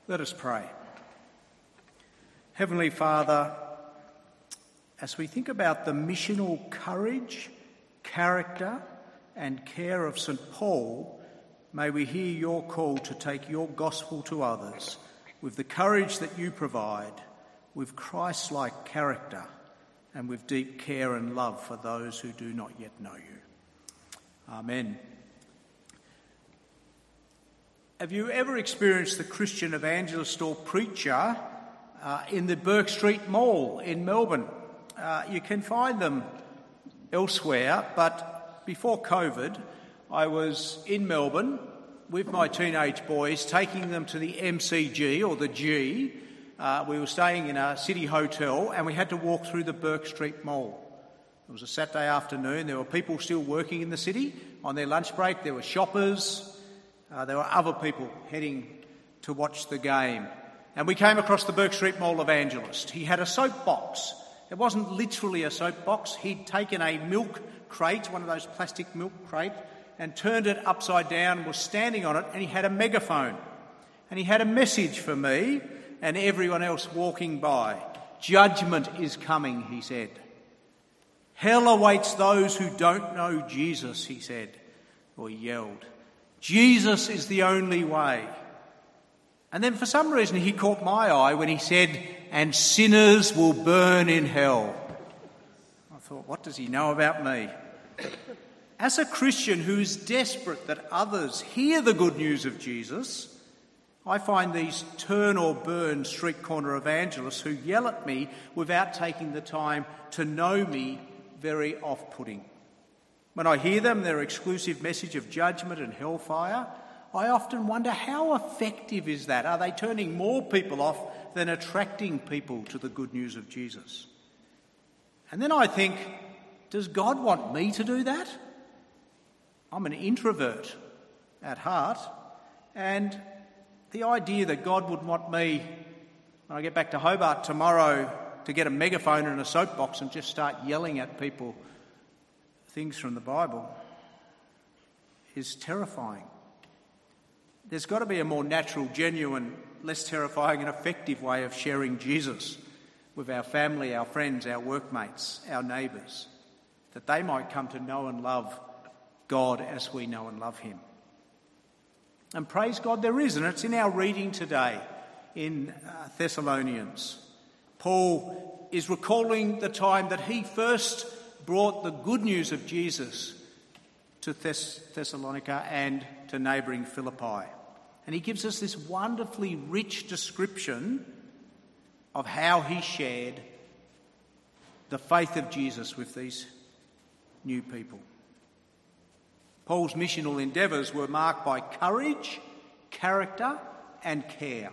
Let us pray. Heavenly Father, as we think about the missional courage, character and care of St. Paul, may we hear your call to take your gospel to others with the courage that you provide, with Christ-like character and with deep care and love for those who do not yet know you. Amen. Have you ever experienced the Christian evangelist or preacher in the Bourke Street Mall in Melbourne? You can find them elsewhere, but before COVID, I was in Melbourne with my teenage boys, taking them to the MCG or the G. We were staying in a city hotel and we had to walk through the Bourke Street Mall. It was a Saturday afternoon. There were people still working in the city on their lunch break. There were shoppers. There were other people heading to watch the game. And we came across the Bourke Street Mall evangelist. He had a soapbox. It wasn't literally a soapbox. He'd taken a milk crate, one of those plastic milk crates, and turned it upside down, was standing on it, and he had a megaphone. And he had a message for me and everyone else walking by. Judgment is coming, he said. Hell awaits those who don't know Jesus, he said, or he yelled. Jesus is the only way. And then for some reason he caught my eye when he said, and sinners will burn in hell. I thought, what does he know about me? As a Christian who is desperate that others hear the good news of Jesus, I find these turn or burn street corner evangelists who yell at me without taking the time to know me very off-putting. When I hear them, their exclusive message of judgment and hellfire, I often wonder how effective is that? Are they turning more people off than attracting people to the good news of Jesus? And then I think, does God want me to do that? I'm an introvert at heart, and the idea that God would want me, when I get back to Hobart tomorrow, to get a megaphone and a soapbox and just start yelling at people things from the Bible is terrifying. There's got to be a more natural, genuine, less terrifying and effective way of sharing Jesus with our family, our friends, our workmates, our neighbours, that they might come to know and love God as we know and love him. And praise God there is, and it's in our reading today in Thessalonians. Paul is recalling the time that he first brought the good news of Jesus to Thessalonica and to neighbouring Philippi. And he gives us this wonderfully rich description of how he shared the faith of Jesus with these new people. Paul's missional endeavours were marked by courage, character and care.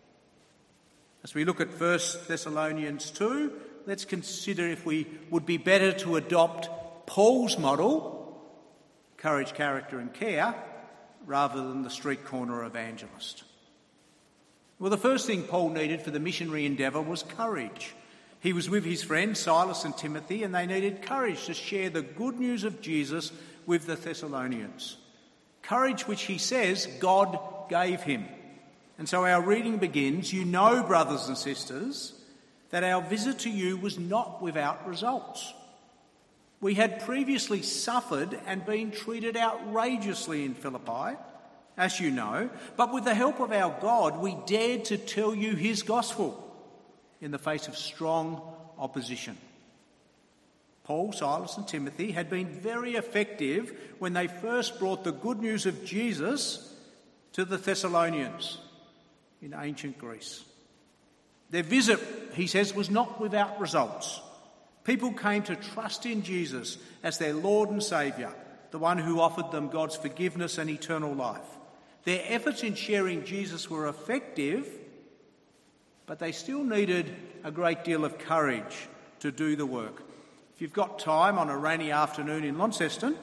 As we look at 1 Thessalonians 2, let's consider if we would be better to adopt Paul's model, courage, character and care, rather than the street corner evangelist. Well, the first thing Paul needed for the missionary endeavour was courage. He was with his friends Silas and Timothy, and they needed courage to share the good news of Jesus with the Thessalonians. Courage which he says God gave him. And so our reading begins, you know, brothers and sisters, that our visit to you was not without results. We had previously suffered and been treated outrageously in Philippi, as you know, but with the help of our God, we dared to tell you his gospel in the face of strong opposition. Paul, Silas and Timothy had been very effective when they first brought the good news of Jesus to the Thessalonians in ancient Greece. Their visit, he says, was not without results. People came to trust in Jesus as their Lord and Saviour, the one who offered them God's forgiveness and eternal life. Their efforts in sharing Jesus were effective, but they still needed a great deal of courage to do the work. If you've got time on a rainy afternoon in Launceston,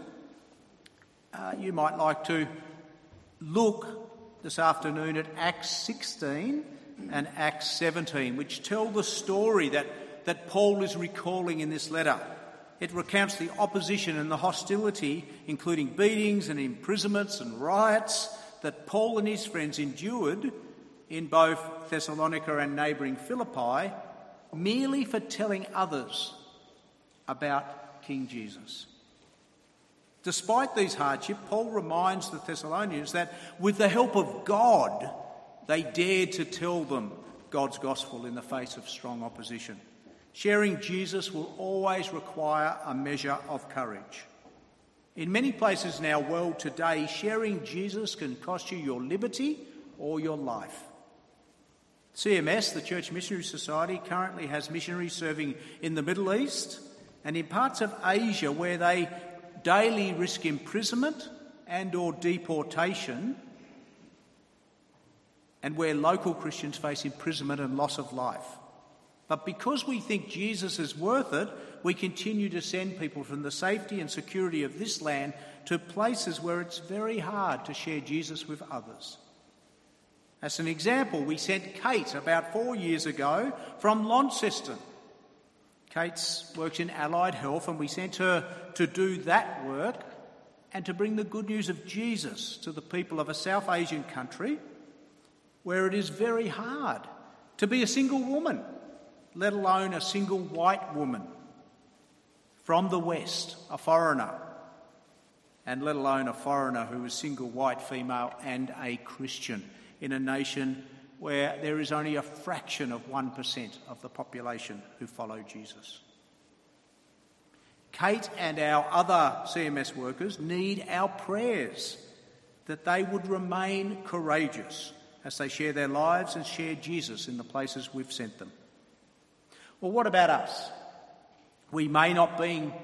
you might like to look this afternoon at Acts 16 and Acts 17, which tell the story that Paul is recalling in this letter. It recounts the opposition and the hostility, including beatings and imprisonments and riots, that Paul and his friends endured in both Thessalonica and neighbouring Philippi merely for telling others about King Jesus. Despite these hardships, Paul reminds the Thessalonians that with the help of God, they dared to tell them God's gospel in the face of strong opposition. Sharing Jesus will always require a measure of courage. In many places in our world today, sharing Jesus can cost you your liberty or your life. CMS, the Church Missionary Society, currently has missionaries serving in the Middle East and in parts of Asia where they daily risk imprisonment and or deportation, and where local Christians face imprisonment and loss of life. But because we think Jesus is worth it, we continue to send people from the safety and security of this land to places where it's very hard to share Jesus with others. As an example, we sent Kate about 4 years ago from Launceston. Kate works in allied health, and we sent her to do that work and to bring the good news of Jesus to the people of a South Asian country where it is very hard to be a single woman, let alone a single white woman from the West, a foreigner, and let alone a foreigner who is single white female and a Christian in a nation where there is only a fraction of 1% of the population who follow Jesus. Kate and our other CMS workers need our prayers that they would remain courageous as they share their lives and share Jesus in the places we've sent them. Well, what about us? We may not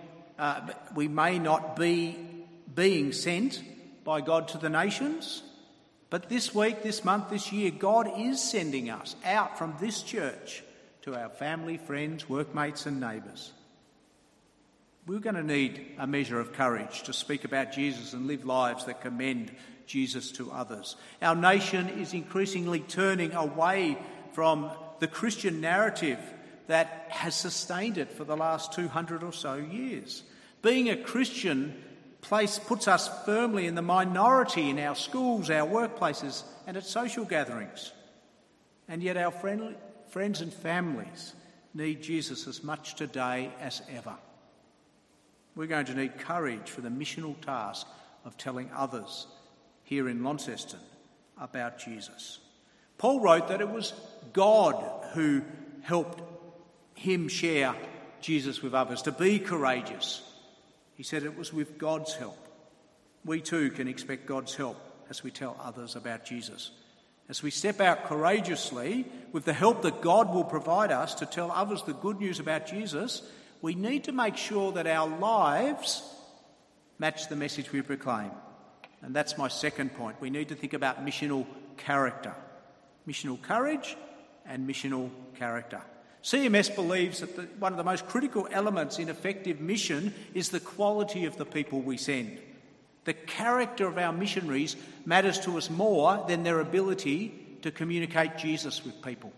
be being sent by God to the nations, but this week, this month, this year, God is sending us out from this church to our family, friends, workmates and neighbours. We're going to need a measure of courage to speak about Jesus and live lives that commend Jesus to others. Our nation is increasingly turning away from the Christian narrative that has sustained it for the last 200 or so years. Being a Christian puts us firmly in the minority in our schools, our workplaces and at social gatherings. And yet our friends and families need Jesus as much today as ever. We're going to need courage for the missional task of telling others here in Launceston about Jesus. Paul wrote that it was God who helped him share Jesus with others, to be courageous. He said it was with God's help. We too can expect God's help as we tell others about Jesus. As we step out courageously with the help that God will provide us to tell others the good news about Jesus, we need to make sure that our lives match the message we proclaim. And that's my second point. We need to think about missional character. Missional courage and missional character. CMS believes that one of the most critical elements in effective mission is the quality of the people we send. The character of our missionaries matters to us more than their ability to communicate Jesus with people.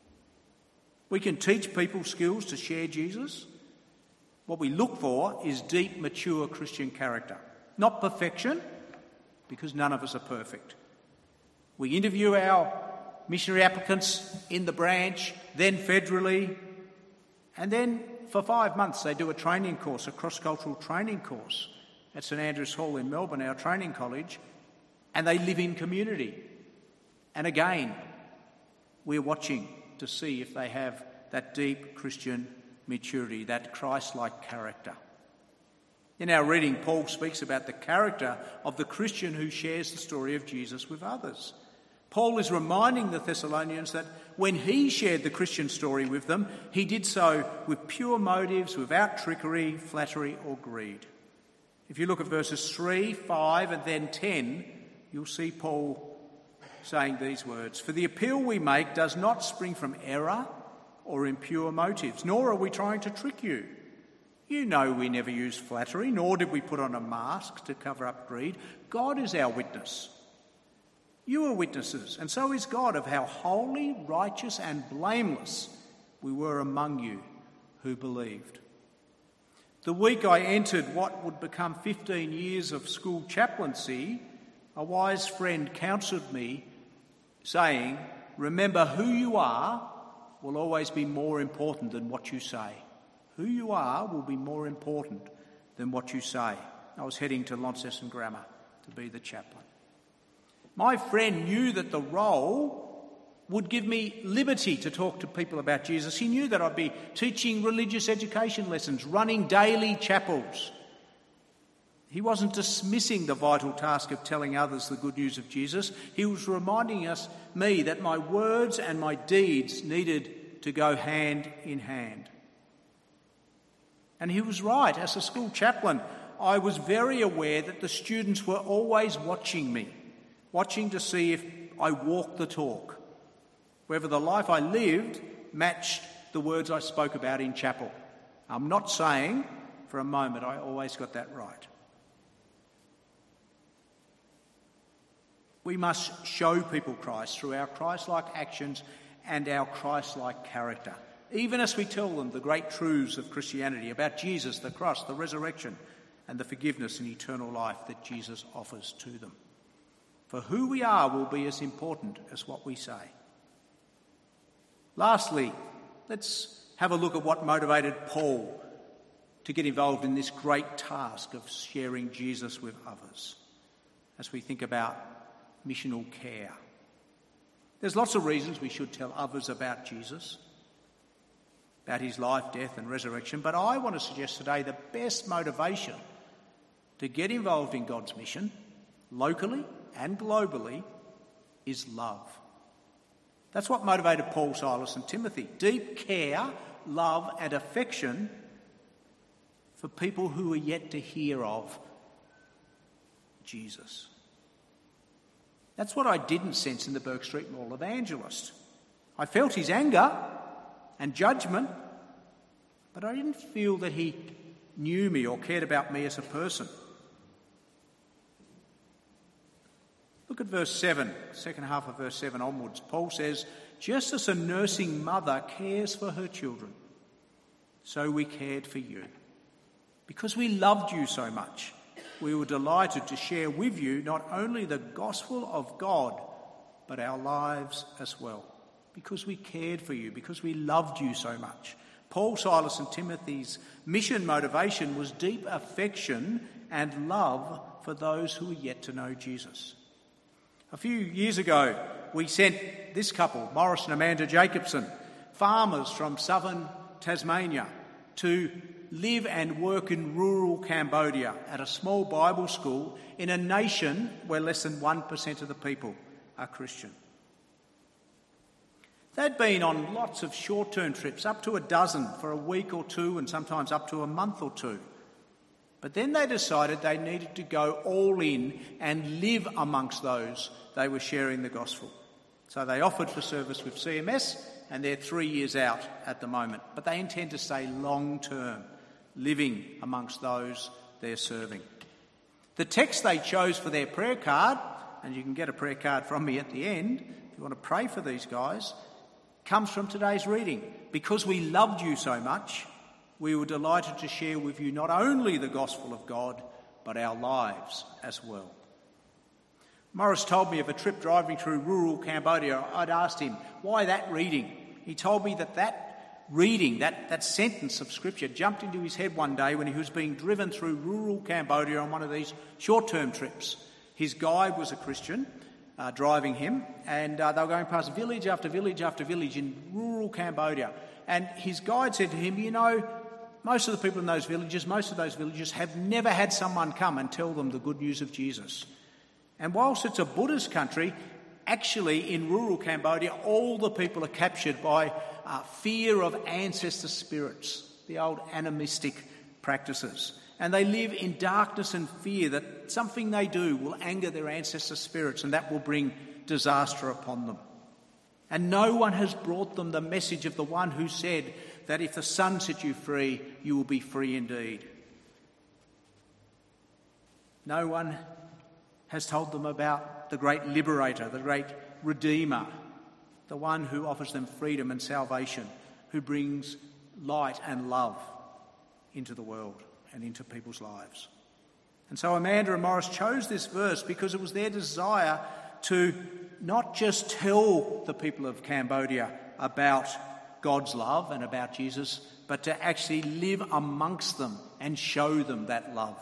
We can teach people skills to share Jesus. What we look for is deep, mature Christian character. Not perfection, because none of us are perfect. We interview our missionary applicants in the branch, then federally, and then for 5 months they do a training course, a cross-cultural training course at St Andrews Hall in Melbourne, our training college, and they live in community. And again, we're watching to see if they have that deep Christian maturity, that Christ-like character. In our reading, Paul speaks about the character of the Christian who shares the story of Jesus with others. Paul is reminding the Thessalonians that when he shared the Christian story with them, he did so with pure motives, without trickery, flattery or greed. If you look at verses 3, 5 and then 10, you'll see Paul saying these words: "For the appeal we make does not spring from error or impure motives, nor are we trying to trick you. You know we never used flattery, nor did we put on a mask to cover up greed. God is our witness. You are witnesses, and so is God, of how holy, righteous and blameless we were among you who believed." The week I entered what would become 15 years of school chaplaincy, a wise friend counselled me, saying, remember who you are will always be more important than what you say. Who you are will be more important than what you say. I was heading to Launceston Grammar to be the chaplain. My friend knew that the role would give me liberty to talk to people about Jesus. He knew that I'd be teaching religious education lessons, running daily chapels. He wasn't dismissing the vital task of telling others the good news of Jesus. He was reminding me that my words and my deeds needed to go hand in hand. And he was right. As a school chaplain, I was very aware that the students were always watching me, watching to see if I walked the talk, whether the life I lived matched the words I spoke about in chapel. I'm not saying for a moment I always got that right. We must show people Christ through our Christ-like actions and our Christ-like character, even as we tell them the great truths of Christianity about Jesus, the cross, the resurrection, and the forgiveness and eternal life that Jesus offers to them. For who we are will be as important as what we say. Lastly, let's have a look at what motivated Paul to get involved in this great task of sharing Jesus with others as we think about missional care. There's lots of reasons we should tell others about Jesus, about his life, death and resurrection, but I want to suggest today the best motivation to get involved in God's mission, locally and globally, is love. That's what motivated Paul, Silas and Timothy. Deep care, love and affection for people who are yet to hear of Jesus. That's what I didn't sense in the Burke Street Mall evangelist. I felt his anger and judgment, but I didn't feel that he knew me or cared about me as a person. Look at verse 7, second half of verse 7 onwards. Paul says, just as a nursing mother cares for her children, so we cared for you. Because we loved you so much, we were delighted to share with you not only the gospel of God, but our lives as well. Because we cared for you, because we loved you so much. Paul, Silas and Timothy's mission motivation was deep affection and love for those who were yet to know Jesus. A few years ago, we sent this couple, Morris and Amanda Jacobson, farmers from southern Tasmania, to live and work in rural Cambodia at a small Bible school in a nation where less than 1% of the people are Christian. They'd been on lots of short-term trips, up to a dozen for a week or two and sometimes up to a month or two. But then they decided they needed to go all in and live amongst those they were sharing the gospel. So they offered for service with CMS, and they're 3 years out at the moment. But they intend to stay long-term, living amongst those they're serving. The text they chose for their prayer card, and you can get a prayer card from me at the end if you want to pray for these guys, comes from today's reading. Because we loved you so much, we were delighted to share with you not only the gospel of God, but our lives as well. Morris told me of a trip driving through rural Cambodia. I'd asked him, why that reading? He told me that reading, that sentence of scripture jumped into his head one day when he was being driven through rural Cambodia on one of these short-term trips. His guide was a Christian, driving him, and they were going past village after village after village in rural Cambodia. And his guide said to him, you know, most of the people in those villages, most of those villages have never had someone come and tell them the good news of Jesus. And whilst it's a Buddhist country, actually in rural Cambodia, all the people are captured by fear of ancestor spirits, the old animistic practices. And they live in darkness and fear that something they do will anger their ancestor spirits and that will bring disaster upon them. And no one has brought them the message of the one who said that if the Son set you free, you will be free indeed. No one has told them about the great liberator, the great redeemer, the one who offers them freedom and salvation, who brings light and love into the world and into people's lives. And so Amanda and Morris chose this verse because it was their desire to not just tell the people of Cambodia about God's love and about Jesus, but to actually live amongst them and show them that love.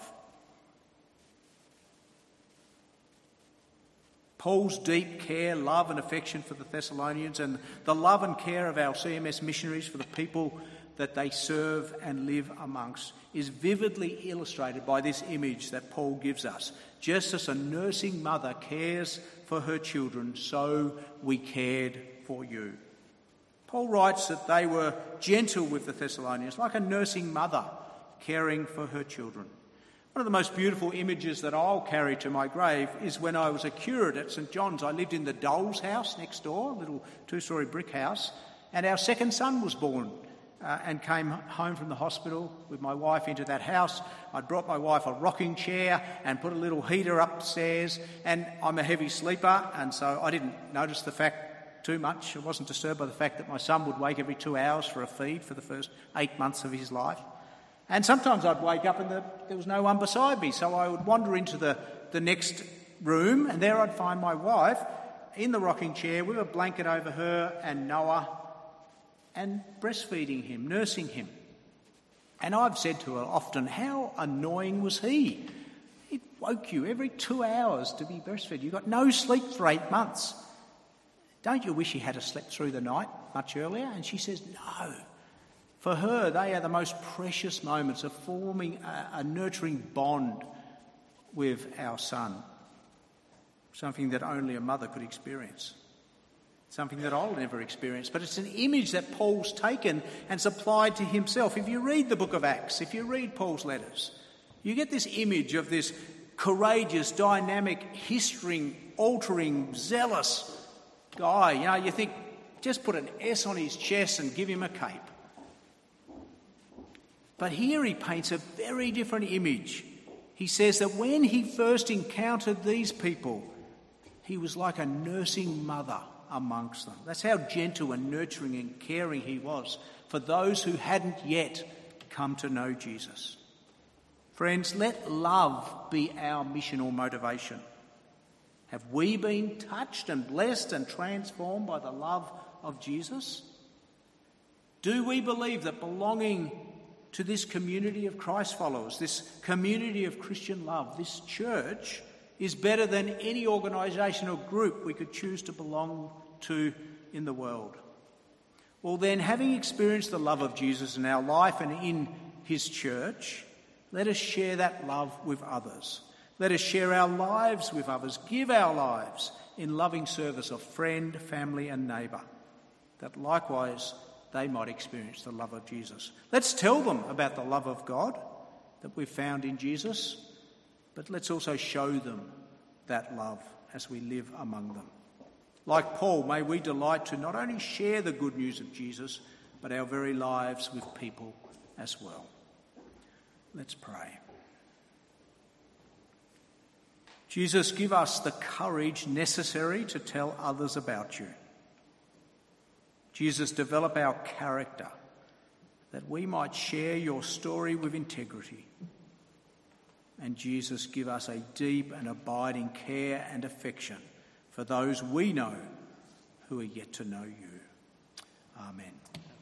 Paul's deep care, love and affection for the Thessalonians, and the love and care of our CMS missionaries for the people that they serve and live amongst, is vividly illustrated by this image that Paul gives us. Just as a nursing mother cares for her children, so we cared for you. Paul writes that they were gentle with the Thessalonians, like a nursing mother caring for her children. One of the most beautiful images that I'll carry to my grave is when I was a curate at St John's. I lived in the Dole's house next door, a little two-storey brick house, and our second son was born and came home from the hospital with my wife into that house. I'd brought my wife a rocking chair and put a little heater upstairs, and I'm a heavy sleeper, and so I didn't notice the fact too much. I wasn't disturbed by the fact that my son would wake every 2 hours for a feed for the first 8 months of his life. And sometimes I'd wake up and there was no one beside me, so I would wander into the next room, and there I'd find my wife in the rocking chair with a blanket over her and Noah, and breastfeeding him, nursing him. And I've said to her often, how annoying was he? He woke you every 2 hours to be breastfed. You got no sleep for 8 months. Don't you wish he had slept through the night much earlier? And she says, no. For her, they are the most precious moments of forming a nurturing bond with our son, something that only a mother could experience, something that I'll never experience. But it's an image that Paul's taken and supplied to himself. If you read the book of Acts, if you read Paul's letters, you get this image of this courageous, dynamic, history-altering, zealous guy. You know, you think, just put an S on his chest and give him a cape. But here he paints a very different image. He says that when he first encountered these people, he was like a nursing mother amongst them. That's how gentle and nurturing and caring he was for those who hadn't yet come to know Jesus. Friends, let love be our missional motivation. Have we been touched and blessed and transformed by the love of Jesus? Do we believe that belonging to this community of Christ followers, this community of Christian love, this church, is better than any organisation or group we could choose to belong to in the world? Well then, having experienced the love of Jesus in our life and in his church, let us share that love with others. Let us share our lives with others, give our lives in loving service of friend, family and neighbour, that likewise they might experience the love of Jesus. Let's tell them about the love of God that we've found in Jesus, but let's also show them that love as we live among them. Like Paul, may we delight to not only share the good news of Jesus, but our very lives with people as well. Let's pray. Jesus, give us the courage necessary to tell others about you. Jesus, develop our character that we might share your story with integrity. And Jesus, give us a deep and abiding care and affection for those we know who are yet to know you. Amen.